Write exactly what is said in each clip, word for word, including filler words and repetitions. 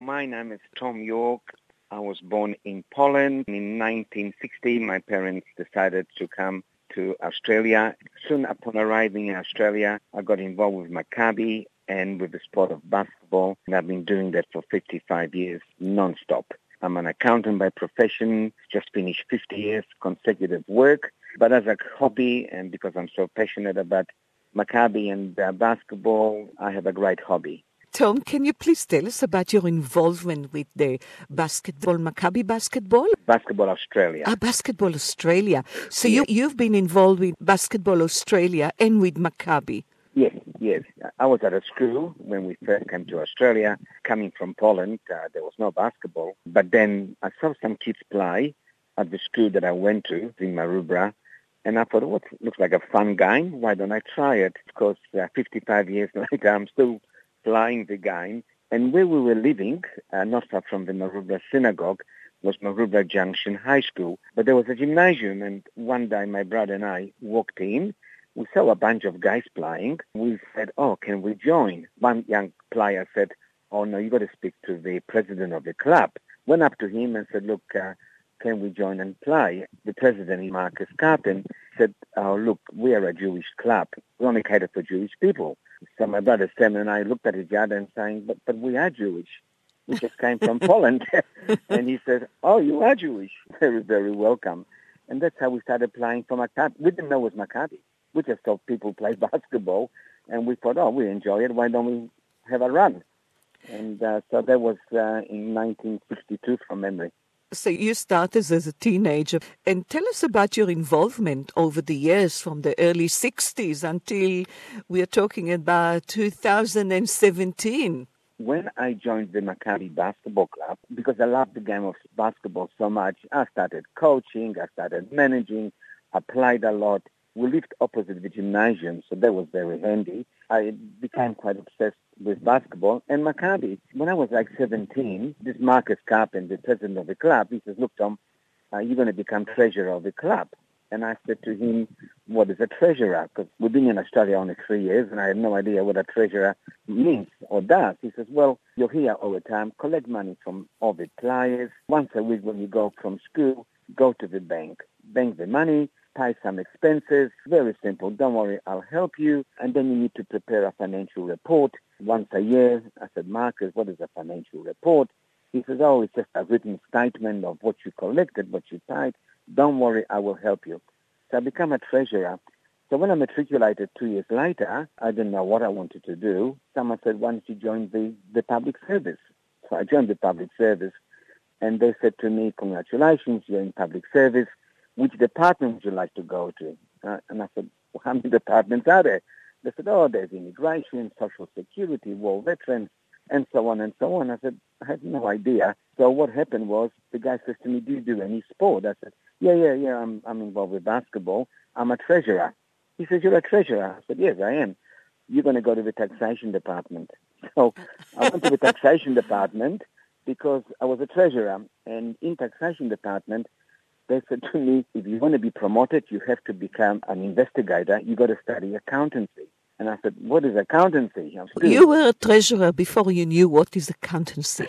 My name is Tom York. I was born in Poland. In nineteen sixty, my parents decided to come to Australia. Soon upon arriving in Australia, I got involved with Maccabi and with the sport of basketball, and I've been doing that for fifty-five years non-stop. I'm an accountant by profession, just finished fifty years consecutive work, but as a hobby and because I'm so passionate about Maccabi and uh, basketball, I have a great hobby. Tom, can you please tell us about your involvement with the basketball, Maccabi basketball? Basketball Australia. Ah, Basketball Australia. So Yes. you, you've been involved with Basketball Australia and with Maccabi. Yes, yes. I was at a school when we first came to Australia. Coming from Poland, uh, there was no basketball. But then I saw some kids play at the school that I went to in Maroubra. And I thought, what looks like a fun game? Why don't I try it? Because uh, fifty-five years later, I'm still flying the game. And where we were living, uh, not far from the Maroubra synagogue, was Maroubra Junction High School. But there was a gymnasium, and one day my brother and I walked in. We saw a bunch of guys playing. We said, oh, can we join? One young player said, oh, no, you got to speak to the president of the club. Went up to him and said, look, uh, can we join and play? The president, Marcus Carpen, said, oh, look, we are a Jewish club. We only cater for Jewish people. So my brother Sam and I looked at each other and saying, but, but we are Jewish. We just came from Poland. And he said, oh, you are Jewish. Very, very welcome. And that's how we started playing for Maccabi. We didn't know it was Maccabi. We just saw people play basketball, and we thought, oh, we enjoy it. Why don't we have a run? And uh, so that was uh, in nineteen sixty-two from memory. So you started as a teenager. And tell us about your involvement over the years from the early sixties until we are talking about two thousand seventeen. When I joined the Maccabi Basketball Club, because I loved the game of basketball so much, I started coaching, I started managing, I played a lot. We lived opposite the gymnasium, so that was very handy. I became quite obsessed with basketball and Maccabi. When I was like seventeen, this Marcus Carpen, the president of the club, he says, look, Tom, uh, you're going to become treasurer of the club. And I said to him, what is a treasurer? Because we've been in Australia only three years, and I had no idea what a treasurer means or does. He says, well, you're here all the time, collect money from all the players. Once a week when you go from school, go to the bank, bank the money, pay some expenses. Very simple. Don't worry, I'll help you. And then you need to prepare a financial report once a year. I said, Marcus, what is a financial report? He says, oh, it's just a written statement of what you collected, what you paid. Don't worry, I will help you. So I became a treasurer. So when I matriculated two years later, I didn't know what I wanted to do. Someone said, why don't you join the, the public service? So I joined the public service, and they said to me, congratulations, you're in public service. Which department would you like to go to? Uh, and I said, well, how many departments are there? They said, oh, there's immigration, social security, war veterans, and so on and so on. I said, I had no idea. So what happened was the guy says to me, do you do any sport? I said, yeah, yeah, yeah, I'm, I'm involved with basketball. I'm a treasurer. He says, you're a treasurer? I said, yes, I am. You're going to go to the taxation department. So I went to the taxation department because I was a treasurer. And in taxation department, they said to me, if you want to be promoted, you have to become an investigator. You got to study accountancy. And I said, what is accountancy? You were a treasurer before you knew what is accountancy.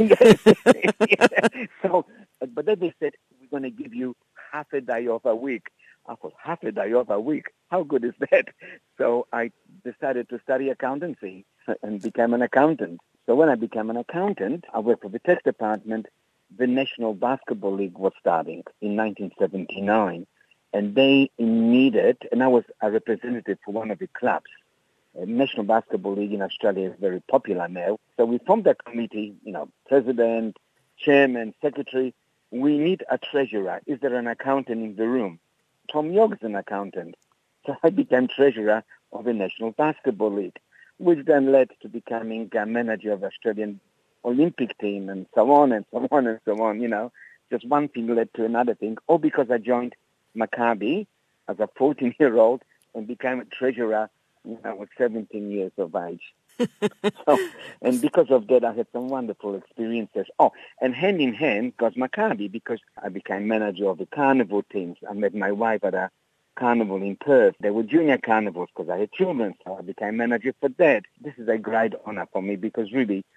So, but then they said, we're going to give you half a day off a week. I thought, half a day off a week? How good is that? So I decided to study accountancy and became an accountant. So when I became an accountant, I worked for the tax department. The National Basketball League was starting in nineteen seventy-nine, and they needed, and I was a representative for one of the clubs. The National Basketball League in Australia is very popular now. So we formed a committee, you know, president, chairman, secretary. We need a treasurer. Is there an accountant in the room? Tom York is an accountant. So I became treasurer of the National Basketball League, which then led to becoming a manager of the Australian Olympic team and so on and so on and so on, you know. Just one thing led to another thing. All because I joined Maccabi as a fourteen-year-old and became a treasurer when I was seventeen years of age. So, and because of that, I had some wonderful experiences. Oh, and hand in hand goes Maccabi, because I became manager of the carnival teams. I met my wife at a carnival in Perth. They were junior carnivals because I had children, so I became manager for that. This is a great honor for me because really,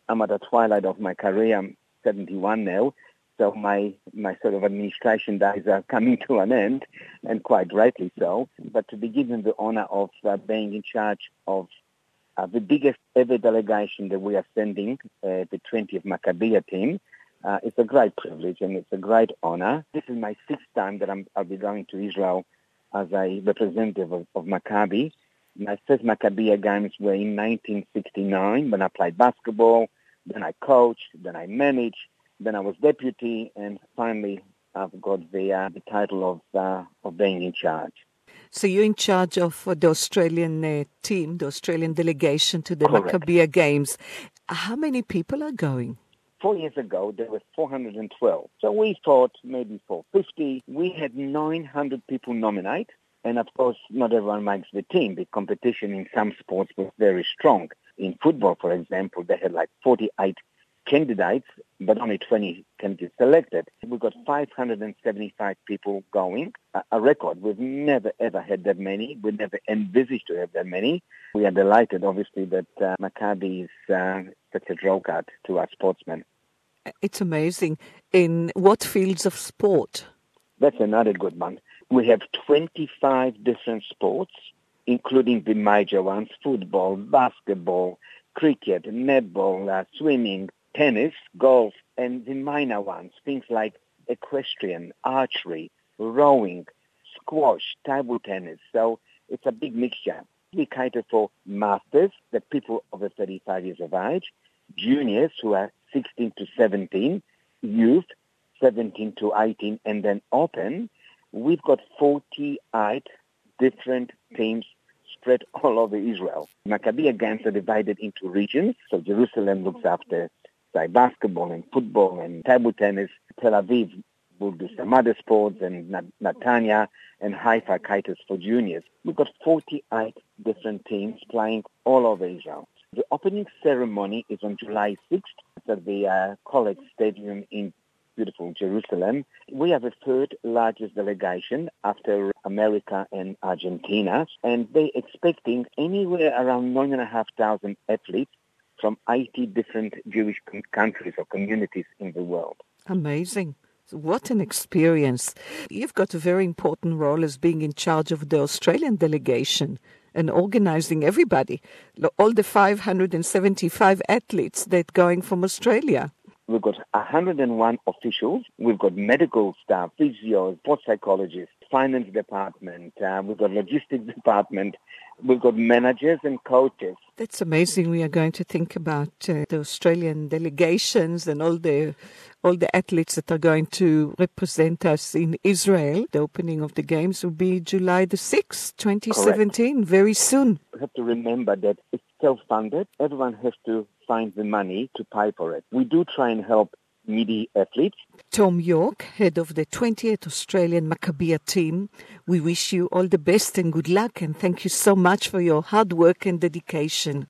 I'm at the twilight of my career. I'm seventy-one now. So my, my sort of administration days are coming to an end, and quite rightly so. But to be given the honor of uh, being in charge of uh, the biggest ever delegation that we are sending, uh, the twentieth Maccabiah team, uh, it's a great privilege and it's a great honor. This is my sixth time that I'm, I'll be going to Israel as a representative of, of Maccabi. My first Maccabiah games were in nineteen sixty-nine when I played basketball, then I coached, then I managed. Then I was deputy, and finally I've got the, uh, the title of uh, of being in charge. So you're in charge of uh, the Australian uh, team, the Australian delegation to the Correct. Maccabiah Games. How many people are going? Four years ago, there were four hundred twelve. So we thought maybe four hundred fifty. We had nine hundred people nominate. And of course, not everyone makes the team. The competition in some sports was very strong. In football, for example, they had like forty-eight candidates, but only twenty candidates selected. We've got five hundred seventy-five people going, a record. We've never, ever had that many. We never envisaged to have that many. We are delighted, obviously, that uh, Maccabi is uh, such a draw card to our sportsmen. It's amazing. In what fields of sport? That's another good one. We have twenty-five different sports, including the major ones: football, basketball, cricket, netball, uh, swimming, tennis, golf, and the minor ones, things like equestrian, archery, rowing, squash, table tennis. So it's a big mixture. We cater for masters, the people over thirty-five years of age, juniors who are sixteen to seventeen, youth, seventeen to eighteen, and then open. We've got forty-eight different teams spread all over Israel. Maccabiah Games are divided into regions. So Jerusalem looks after, say, basketball and football and table tennis. Tel Aviv will do some other sports, and Netanya and Haifa caters for juniors. We've got forty-eight different teams playing all over Israel. The opening ceremony is on July sixth at the uh, College Stadium in beautiful Jerusalem. We have the third largest delegation after America and Argentina, and they're expecting anywhere around nine and a half thousand athletes from eighty different Jewish countries or communities in the world. Amazing. What an experience. You've got a very important role as being in charge of the Australian delegation and organizing everybody, all the five hundred seventy-five athletes that are going from Australia. We've got one hundred one officials. We've got medical staff, physios, sports psychologists, finance department. Uh, we've got logistics department. We've got managers and coaches. That's amazing. We are going to think about uh, the Australian delegations and all the all the athletes that are going to represent us in Israel. The opening of the games will be July the sixth, twenty seventeen, Correct. Very soon. We have to remember that it's self-funded. Everyone has to find the money to pay for it. We do try and help needy athletes. Tom York, head of the twentieth Australian Maccabiah team, we wish you all the best and good luck, and thank you so much for your hard work and dedication.